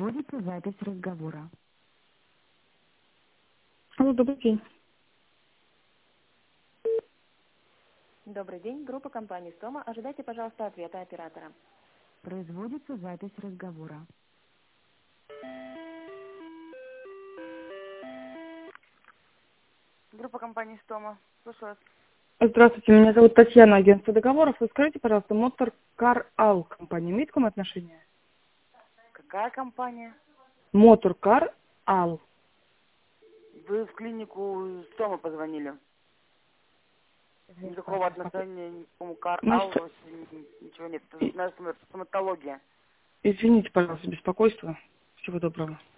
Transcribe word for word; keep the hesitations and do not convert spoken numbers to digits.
Производится запись разговора. Алло, добрый день. Добрый день, группа компании «Стома». Ожидайте, пожалуйста, ответа оператора. Производится запись разговора. Группа компании «Стома». Слушаю вас. Здравствуйте, меня зовут Татьяна, агентство договоров. Вы скажите, пожалуйста, Мотор Кар Ал компания имеет к вам отношение? Какая компания? Мотор Кар Ал. Вы в клинику «Стома» позвонили. Никакого отношения никакому «Кар Ну, Ал» что- вообще ничего нет. Это наша стоматология. Извините, пожалуйста, беспокойство. Всего доброго.